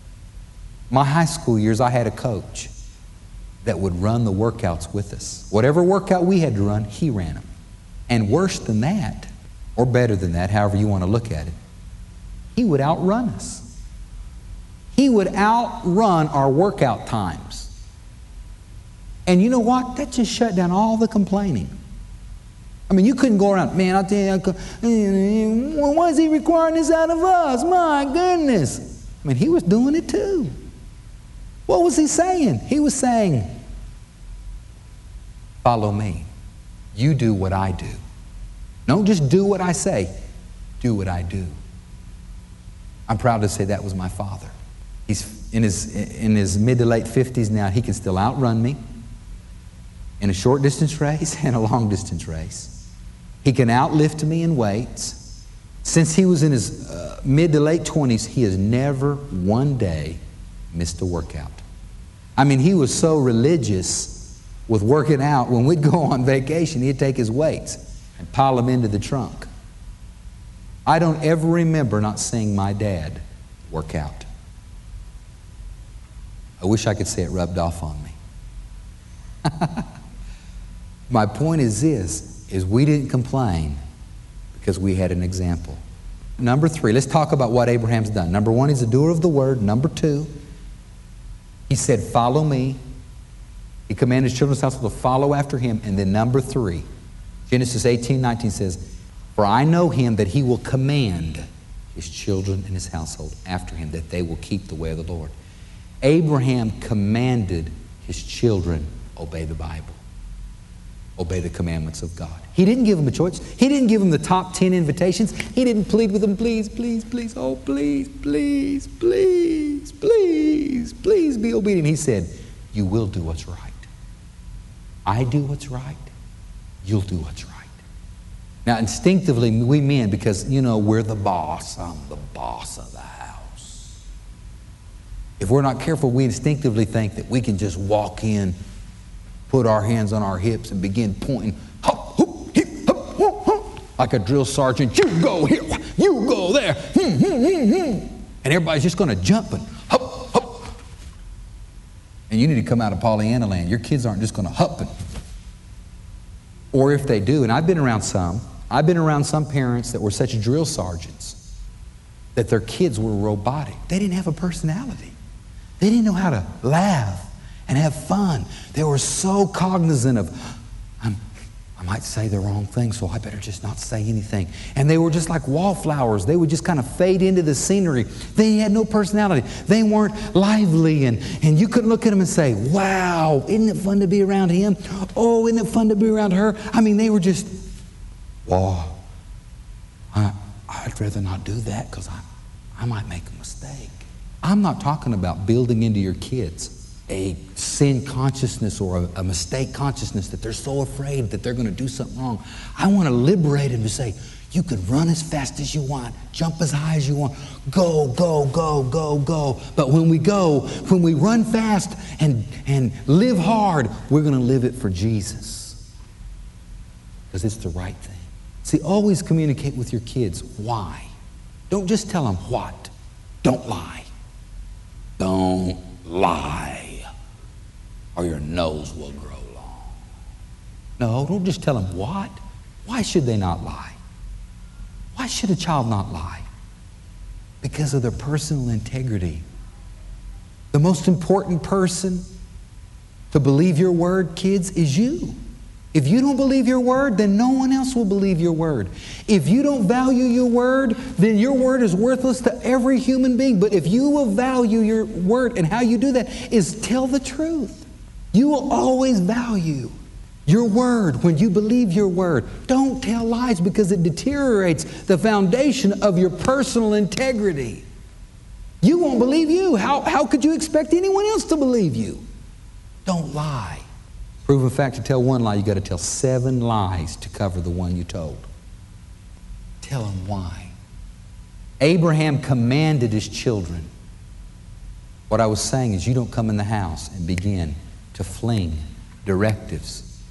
my high school years, I had a coach that would run the workouts with us. Whatever workout we had to run, he ran them. And worse than that, or better than that, however you want to look at it, he would outrun us. He would outrun our workout times. And you know what? That just shut down all the complaining. I mean, you couldn't go around, man, I'll tell you, why is he requiring this out of us? My goodness. I mean, he was doing it too. What was he saying? He was saying, follow me. You do what I do. Don't just do what I say, do what I do. I'm proud to say that was my father. He's in his, in his mid to late fifties now. He can still outrun me in a short distance race and a long distance race. He can outlift me in weights. Since he was in his uh, mid to late twenties, he has never one day missed a workout. I mean, he was so religious with working out. When we'd go on vacation, he'd take his weights and pile them into the trunk. I don't ever remember not seeing my dad work out. I wish I could say it rubbed off on me. My point is this, is we didn't complain because we had an example. Number three, let's talk about what Abraham's done. Number one, he's a doer of the word. Number two, he said, follow me. He commanded his children's household to follow after him. And then number three, Genesis eighteen nineteen says, for I know him that he will command his children and his household after him, that they will keep the way of the Lord. Abraham commanded his children, obey the Bible. Obey the commandments of God. He didn't give them a choice. He didn't give them the top ten invitations. He didn't plead with them, please, please, please, oh, please, please, please, please, please be obedient. He said, you will do what's right. I do what's right. You'll do what's right. Now, instinctively, we men, because, you know, we're the boss. I'm the boss of the house. If we're not careful, we instinctively think that we can just walk in, put our hands on our hips and begin pointing, hop, hoop, hip, hop, whoop, hop, like a drill sergeant. You go here, you go there, hmm, hmm, hmm, hmm. And everybody's just going to jump and hop, hop. And you need to come out of Pollyanna land. Your kids aren't just going to hop. And, or if they do, and I've been around some, I've been around some parents that were such drill sergeants that their kids were robotic. They didn't have a personality. They didn't know how to laugh and have fun. They were so cognizant of, I'm, I might say the wrong thing, so I better just not say anything. And they were just like wallflowers. They would just kind of fade into the scenery. They had no personality. They weren't lively, and, and you couldn't look at them and say, wow, isn't it fun to be around him? Oh, isn't it fun to be around her? I mean, they were just, wow, I, I'd rather not do that because I, I might make a mistake. I'm not talking about building into your kids a sin consciousness or a, a mistake consciousness that they're so afraid that they're going to do something wrong. I want to liberate them to say, you can run as fast as you want, jump as high as you want, go, go, go, go, go. But when we go, when we run fast and, and live hard, we're going to live it for Jesus. Because it's the right thing. See, always communicate with your kids why. Don't just tell them what. Don't lie. Don't lie, or your nose will grow long. No, don't just tell them what. Why should they not lie? Why should a child not lie? Because of their personal integrity. The most important person to believe your word, kids, is you. If you don't believe your word, then no one else will believe your word. If you don't value your word, then your word is worthless to every human being. But if you will value your word, and how you do that is tell the truth. You will always value your word when you believe your word. Don't tell lies because it deteriorates the foundation of your personal integrity. You won't believe you. How, how could you expect anyone else to believe you? Don't lie. Proven fact, to tell one lie, you got to tell seven lies to cover the one you told. Tell them why. Abraham commanded his children. What I was saying is you don't come in the house and begin to fling directives.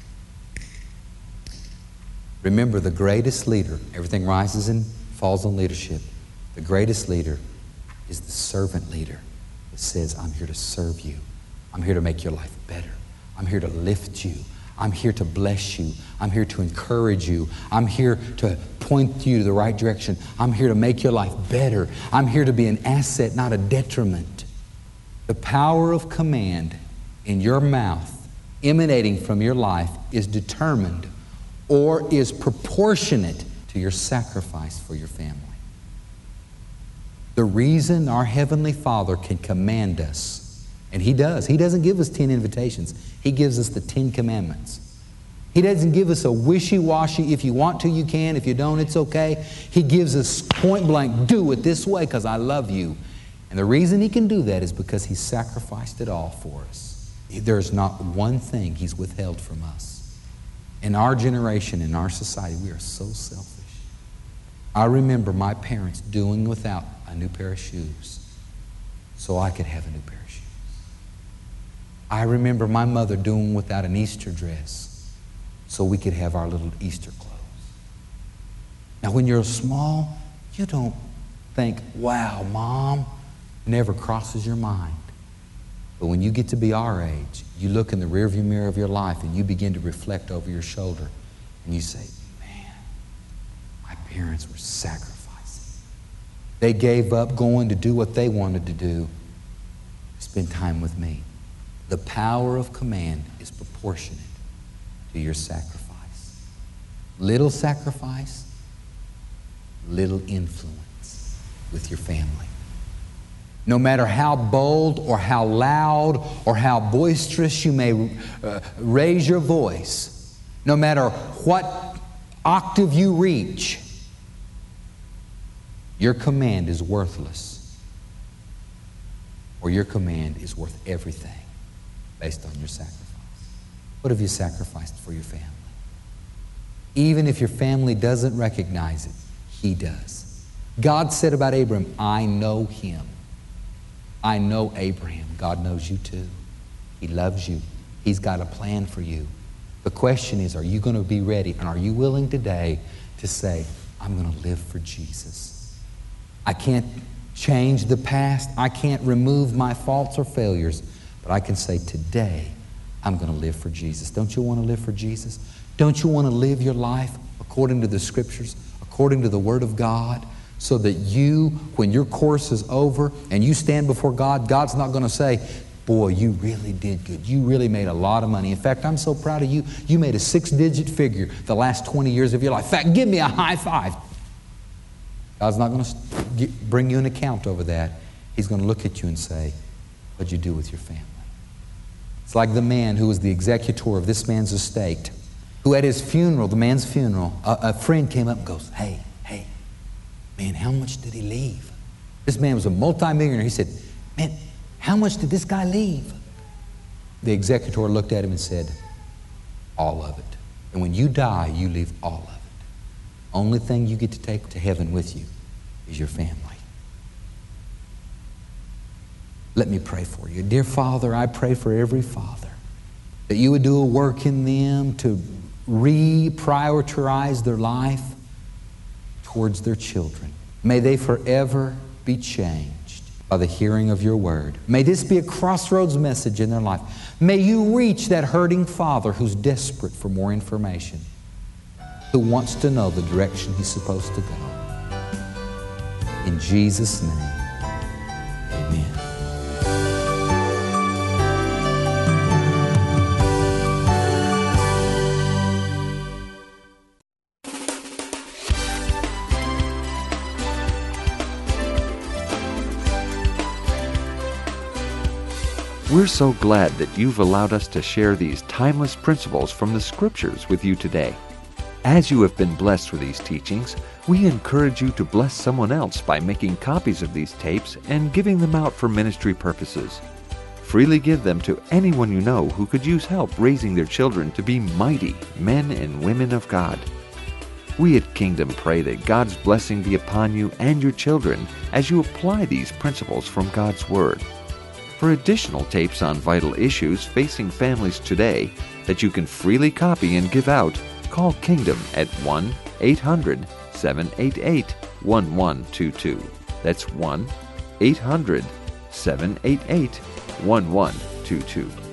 Remember, the greatest leader, everything rises and falls on leadership. The greatest leader is the servant leader that says, I'm here to serve you. I'm here to make your life better. I'm here to lift you. I'm here to bless you. I'm here to encourage you. I'm here to point you to the right direction. I'm here to make your life better. I'm here to be an asset, not a detriment. The power of command in your mouth emanating from your life is determined or is proportionate to your sacrifice for your family. The reason our Heavenly Father can command us, and He does. He doesn't give us ten invitations. He gives us the Ten Commandments. He doesn't give us a wishy-washy, if you want to, you can. If you don't, it's okay. He gives us point blank, do it this way because I love you. And the reason He can do that is because He sacrificed it all for us. There's not one thing He's withheld from us. In our generation, in our society, we are so selfish. I remember my parents doing without a new pair of shoes so I could have a new pair of shoes. I remember my mother doing without an Easter dress so we could have our little Easter clothes. Now, when you're small, you don't think, wow, Mom, it never crosses your mind. But when you get to be our age, you look in the rearview mirror of your life and you begin to reflect over your shoulder and you say, man, my parents were sacrificing. They gave up going to do what they wanted to do, spend time with me. The power of command is proportionate to your sacrifice. Little sacrifice, little influence with your family. No matter how bold or how loud or how boisterous you may uh, raise your voice, no matter what octave you reach, your command is worthless, or your command is worth everything based on your sacrifice. What have you sacrificed for your family? Even if your family doesn't recognize it, He does. God said about Abraham, I know him. I know Abraham. God knows you too. He loves you. He's got a plan for you. The question is, are you going to be ready? And are you willing today to say, I'm going to live for Jesus? I can't change the past. I can't remove my faults or failures. But I can say, today, I'm going to live for Jesus. Don't you want to live for Jesus? Don't you want to live your life according to the Scriptures, according to the Word of God? So that you, when your course is over and you stand before God, God's not going to say, boy, you really did good. You really made a lot of money. In fact, I'm so proud of you. You made a six-digit figure the last twenty years of your life. In fact, give me a high five. God's not going to bring you an account over that. He's going to look at you and say, what'd you do with your family? It's like the man who was the executor of this man's estate, who at his funeral, the man's funeral, a, a friend came up and goes, hey, hey, man, how much did he leave? This man was a multimillionaire. He said, man, how much did this guy leave? The executor looked at him and said, all of it. And when you die, you leave all of it. Only thing you get to take to heaven with you is your family. Let me pray for you. Dear Father, I pray for every father that you would do a work in them to reprioritize their life towards their children. May they forever be changed by the hearing of your word. May this be a crossroads message in their life. May you reach that hurting father who's desperate for more information, who wants to know the direction he's supposed to go. In Jesus' name, amen. We're so glad that you've allowed us to share these timeless principles from the Scriptures with you today. As you have been blessed with these teachings, we encourage you to bless someone else by making copies of these tapes and giving them out for ministry purposes. Freely give them to anyone you know who could use help raising their children to be mighty men and women of God. We at Kingdom pray that God's blessing be upon you and your children as you apply these principles from God's Word. For additional tapes on vital issues facing families today that you can freely copy and give out, call Kingdom at one eight hundred seven eight eight one one two two. That's one eight hundred seven eight eight one one two two.